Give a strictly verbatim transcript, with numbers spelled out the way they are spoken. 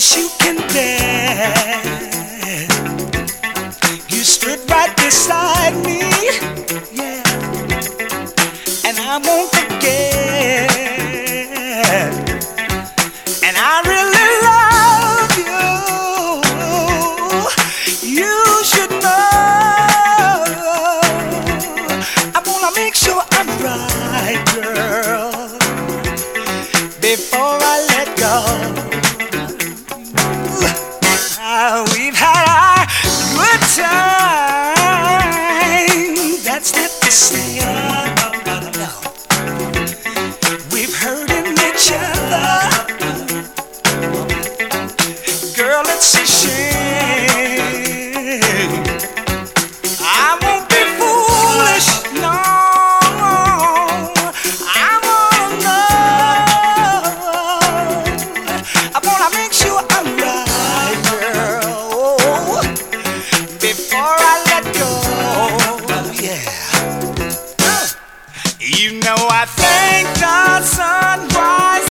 you can dance. You stood right beside me, yeah, and I won't forget. And I really love you. You should know. I wanna make sure I'm right, girl, before I let go.